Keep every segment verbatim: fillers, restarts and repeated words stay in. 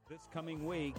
This coming week,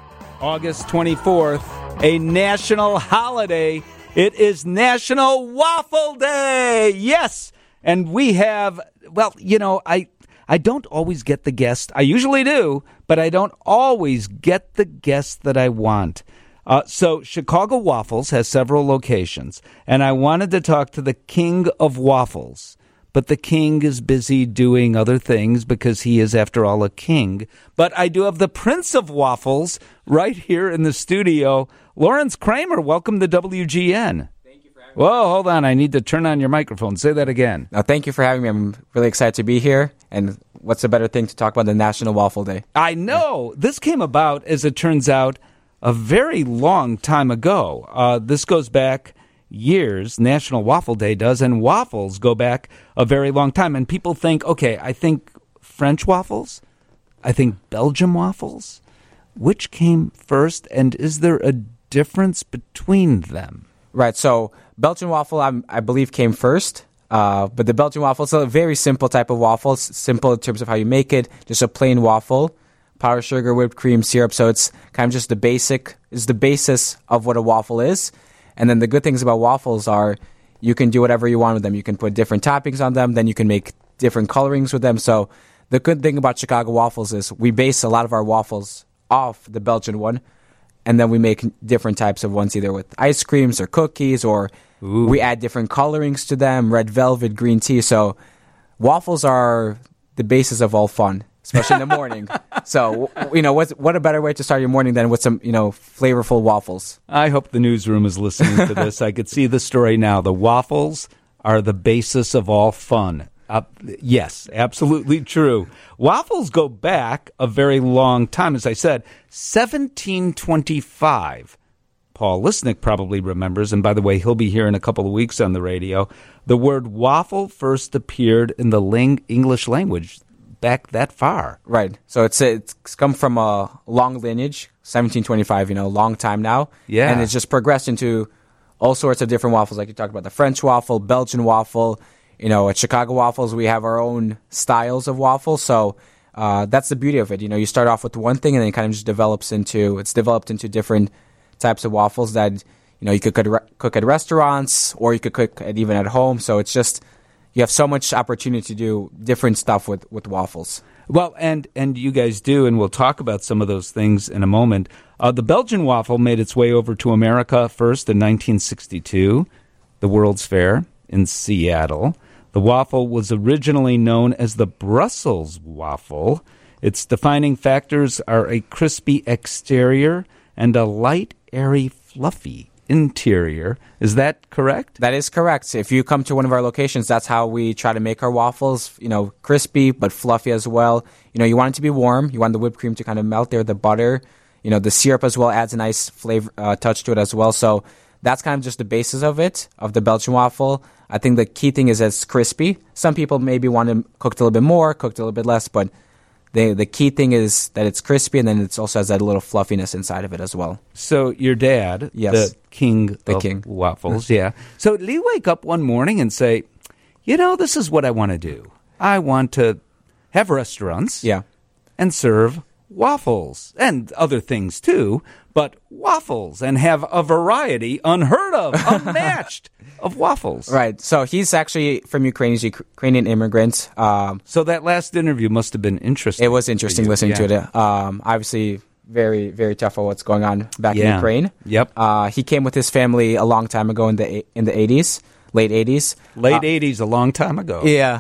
August twenty-fourth, a national holiday. It is National Waffle Day. Yes. And we have, well, you know, I I don't always get the guest. I usually do, but I don't always get the guest that I want. Uh, so Chicago Waffles has several locations, and I wanted to talk to the king of waffles. But the king is busy doing other things because he is, after all, a king. But I do have the Prince of Waffles right here in the studio. Lawrence Kramer, welcome to W G N. Thank you for having me. Whoa, hold on. I need to turn on your microphone. Say that again. No, thank you for having me. I'm really excited to be here. And what's a better thing to talk about than National Waffle Day? I know. This came about, as it turns out, a very long time ago. Uh, this goes back years. National Waffle Day does, and waffles go back a very long time. And people think, okay, I think French waffles, I think Belgian waffles. Which came first, and is there a difference between them? Right, so Belgian waffle, I, I believe, came first. Uh, but the Belgian waffle is a very simple type of waffle. It's simple in terms of how you make it, just a plain waffle. Powdered sugar, whipped cream, syrup. So it's kind of just the basic, is the basis of what a waffle is. And then the good things about waffles are you can do whatever you want with them. You can put different toppings on them. Then you can make different colorings with them. So the good thing about Chicago Waffles is we base a lot of our waffles off the Belgian one. And then we make different types of ones, either with ice creams or cookies, or Ooh. we add different colorings to them, red velvet, green tea. So waffles are the basis of all fun, especially in the morning. So, you know, what's, what a better way to start your morning than with some, you know, flavorful waffles. I hope the newsroom is listening to this. I could see the story now. The waffles are the basis of all fun. Uh, yes, absolutely true. Waffles go back a very long time. As I said, seventeen twenty-five. Paul Lisnick probably remembers, and by the way, he'll be here in a couple of weeks on the radio. The word waffle first appeared in the ling- English language back that far. Right. So it's it's come from a long lineage, seventeen twenty-five, you know, a long time now. Yeah. And it's just progressed into all sorts of different waffles. Like you talked about the French waffle, Belgian waffle. You know, at Chicago Waffles, we have our own styles of waffles. So uh, that's the beauty of it. You know, you start off with one thing and then it kind of just develops into, it's developed into different types of waffles that, you know, you could cook at restaurants or you could cook at, even at home. So it's just, you have so much opportunity to do different stuff with, with waffles. Well, and, and you guys do, and we'll talk about some of those things in a moment. Uh, the Belgian waffle made its way over to America first in nineteen sixty-two, the World's Fair in Seattle. The waffle was originally known as the Brussels waffle. Its defining factors are a crispy exterior and a light, airy, fluffy interior. Is that correct? That is correct. If you come to one of our locations, that's how we try to make our waffles, you know, crispy but fluffy as well. You know, you want it to be warm. You want the whipped cream to kind of melt there, the butter. You know, the syrup as well adds a nice flavor uh, touch to it as well. So that's kind of just the basis of it, of the Belgian waffle. I think the key thing is it's crispy. Some people maybe want to cook it a little bit more, cooked a little bit less, but the the key thing is that it's crispy, and then it also has that little fluffiness inside of it as well. So your dad, yes. the king the of king. waffles, yeah. So did he wake up one morning and say, you know, this is what I want to do. I want to have restaurants yeah. and serve waffles and other things too, but waffles, and have a variety unheard of, unmatched of waffles. Right. So he's actually from Ukraine. He's a Ukrainian immigrant. Um, so that last interview must have been interesting. It was interesting listening yeah. to it. Um, obviously, very, very tough on what's going on back yeah. in Ukraine. Yep. Uh, he came with his family a long time ago in the in the eighties. Late eighties. Late uh, eighties, a long time ago. Yeah.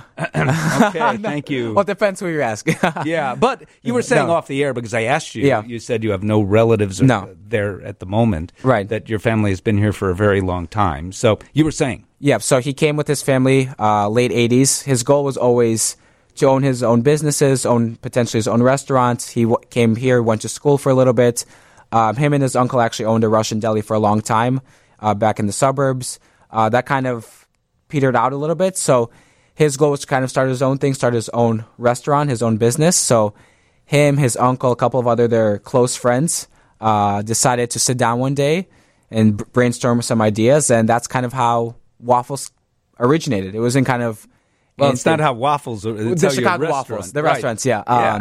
Okay, thank you. Well, it depends who you ask. Yeah, but you were saying no. off the air, because I asked you, yeah. you said you have no relatives no. there at the moment. Right. That your family has been here for a very long time. So you were saying. Yeah, so he came with his family, uh, late eighties. His goal was always to own his own businesses, own potentially his own restaurants. He w- came here, went to school for a little bit. Um, him and his uncle actually owned a Russian deli for a long time uh, back in the suburbs. Uh, that kind of petered out a little bit. So his goal was to kind of start his own thing, start his own restaurant, his own business. So him, his uncle, a couple of other their close friends uh, decided to sit down one day and b- brainstorm some ideas. And that's kind of how waffles originated. It was in kind of... Well, it's not how waffles are. It's the how Chicago your Waffles. restaurant. The right. restaurants, yeah. yeah. Um,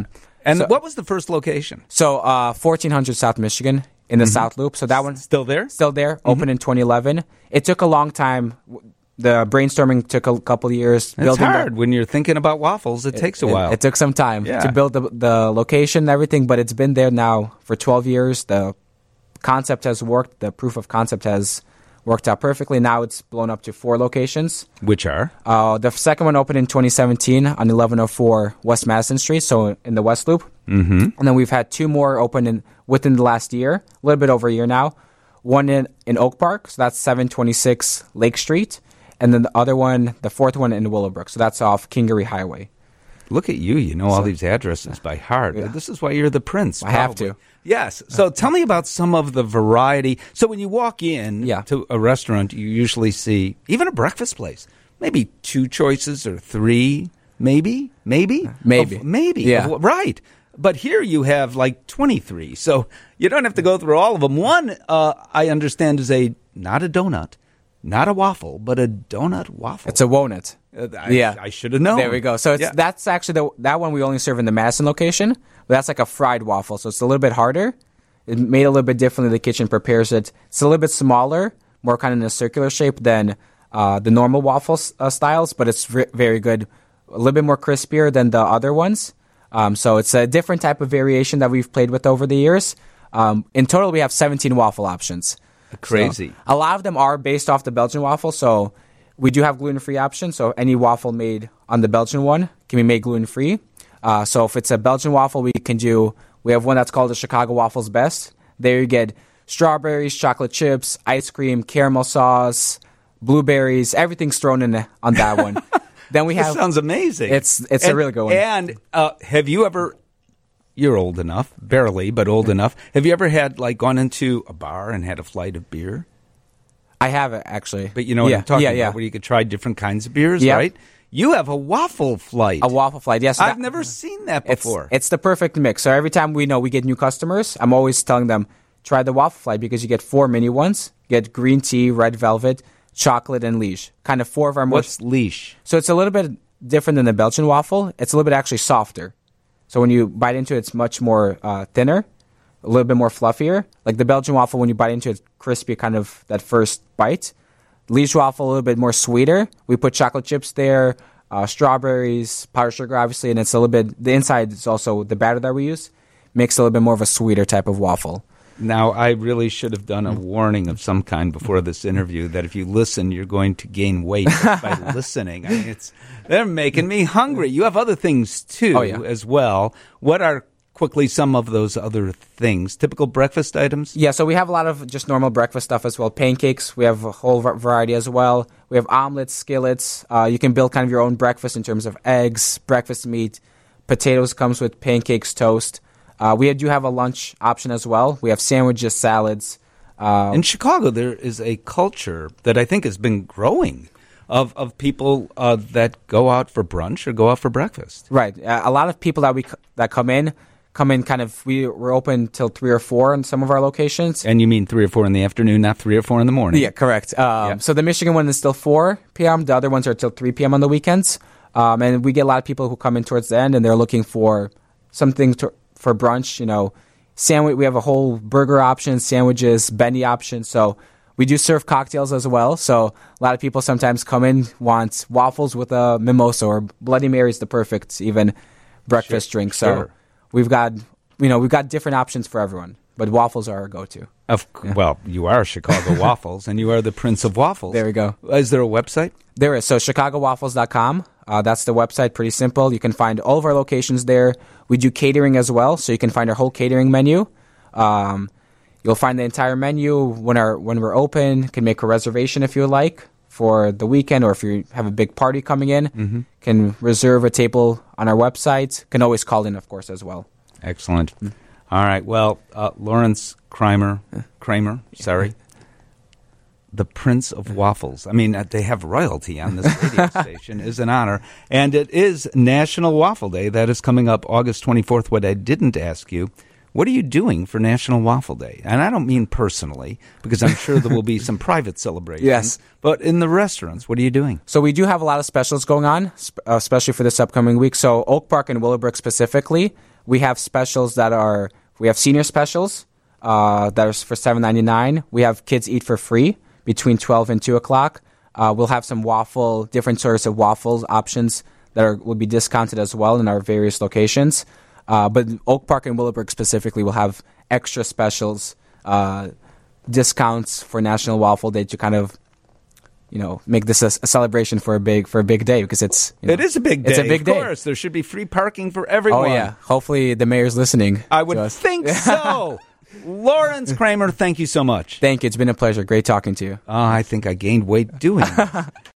And So- what was the first location? So uh, fourteen hundred South Michigan in the South Loop. So that one Still there? still there, open in twenty eleven. It took a long time. The brainstorming took a couple of years. It's building the- hard when you're thinking about waffles. It, takes a it, while. It took some time Yeah. to build the, the location and everything, but it's been there now for twelve years. The concept has worked. The proof of concept has worked out perfectly. Now it's blown up to four locations. Which are? Uh, the second one opened in twenty seventeen on eleven oh four West Madison Street, so in the West Loop. Mm-hmm. And then we've had two more open in, within the last year, a little bit over a year now. One in, in Oak Park, so that's seven twenty-six Lake Street. And then the other one, the fourth one in Willowbrook, so that's off Kingery Highway. Look at you. You know all these addresses by heart. Yeah. This is why you're the prince. I have probably. to. Yes. So tell me about some of the variety. So when you walk in Yeah. to a restaurant, you usually see, even a breakfast place, maybe two choices or three, maybe, maybe, Maybe. Of- maybe, Yeah. Of- right. But here you have like twenty-three, so you don't have to go through all of them. One, uh, I understand, is a not a donut, not a waffle, but a donut waffle. It's a Wonut. Uh, I, yeah. I should have known. There we go. So it's Yeah. that's actually the that one we only serve in the Madison location. But that's like a fried waffle, so it's a little bit harder. It's made a little bit differently. The kitchen prepares it. It's a little bit smaller, more kind of in a circular shape than uh, the normal waffle uh, styles, but it's v- very good. A little bit more crispier than the other ones. Um, so it's a different type of variation that we've played with over the years. Um, in total, we have seventeen waffle options. Crazy. So a lot of them are based off the Belgian waffle, so we do have gluten-free options. So any waffle made on the Belgian one can be made gluten-free. Uh, so if it's a Belgian waffle, we can do. We have one that's called the Chicago Waffles Best. There you get strawberries, chocolate chips, ice cream, caramel sauce, blueberries. Everything's thrown in on that one. Then we That have. sounds amazing. It's it's and, a really good one. And uh, have you ever? You're old enough, barely, but old enough. Have you ever had like gone into a bar and had a flight of beer? I have it actually. But you know what yeah, I'm talking yeah, about, yeah. where you could try different kinds of beers, Yeah. right? You have a waffle flight. A waffle flight. Yes, I've that- never seen that It's, before. it's the perfect mix. So every time we know we get new customers, I'm always telling them, try the waffle flight because you get four mini ones. You get green tea, red velvet, chocolate, and liege. Kind of four of our What's most. leash? So it's a little bit different than the Belgian waffle. It's a little bit actually softer. So when you bite into it, it's much more uh, thinner, a little bit more fluffier. Like the Belgian waffle, when you bite into it, it's crispy, kind of that first bite. Liege waffle, a little bit more sweeter. We put chocolate chips there, uh, strawberries, powdered sugar, obviously, and it's a little bit. The inside is also the batter that we use makes it a little bit more of a sweeter type of waffle. Now, I really should have done a warning of some kind before this interview that if you listen, you're going to gain weight by listening. I mean, it's they're making me hungry. You have other things too, Oh, yeah. as well. What are quickly some of those other things? Typical breakfast items? Yeah, so we have a lot of just normal breakfast stuff as well. Pancakes, we have a whole va- variety as well. We have omelets, skillets. Uh, you can build kind of your own breakfast in terms of eggs, breakfast meat. Potatoes comes with pancakes, toast. Uh, we do have a lunch option as well. We have sandwiches, salads. Uh, In Chicago, there is a culture that I think has been growing of of people uh, that go out for brunch or go out for breakfast. right. Uh, a lot of people that we c- that come in come in kind of. We we're open till three or four in some of our locations. And you mean three or four in the afternoon, not three or four in the morning? Yeah, correct. Um, Yeah. So the Michigan one is still four p.m. The other ones are till three p.m. on the weekends. Um, and we get a lot of people who come in towards the end and they're looking for something to, for brunch. You know, sandwich. We have a whole burger option, sandwiches, bendy option. So we do serve cocktails as well. So a lot of people sometimes come in want waffles with a mimosa or Bloody Mary is the perfect even breakfast Sure, drink. So sure. we've got you know we've got different options for everyone, but waffles are our go-to. Of well, you are Chicago Waffles, and you are the Prince of Waffles. There we go. Is there a website? There is. So chicago waffles dot com. Uh, that's the website. Pretty simple. You can find all of our locations there. We do catering as well, so you can find our whole catering menu. Um, you'll find the entire menu when our when we're open. You can make a reservation if you would like for the weekend, or if you have a big party coming in, mm-hmm. can reserve a table on our website. Can always call in, of course, as well. Excellent. All right. Well, uh, Lawrence Kramer, Kramer, sorry, the Prince of Waffles. I mean, uh, they have royalty on this radio station. Is an honor, and it is National Waffle Day. That is coming up August twenty-fourth. What I didn't ask you. What are you doing for National Waffle Day? And I don't mean personally, because I'm sure there will be some private celebrations. Yes. But in the restaurants, what are you doing? So we do have a lot of specials going on, sp- uh, especially for this upcoming week. So Oak Park and Willowbrook specifically, we have specials that are we have senior specials uh, that are for seven ninety-nine. We have kids eat for free between twelve and two o'clock. Uh, we'll have some waffle, different sorts of waffles options that are will be discounted as well in our various locations. Uh, but Oak Park and Willowbrook specifically will have extra specials, uh, discounts for National Waffle Day to kind of, you know, make this a, a celebration for a big for a big day because it's you know, it is a big day. It's a big of day. course, there should be free parking for everyone. Oh yeah, hopefully the mayor's listening. I would to us. think so. Lawrence Kramer, thank you so much. Thank you. It's been a pleasure. Great talking to you. Oh, I think I gained weight doing this.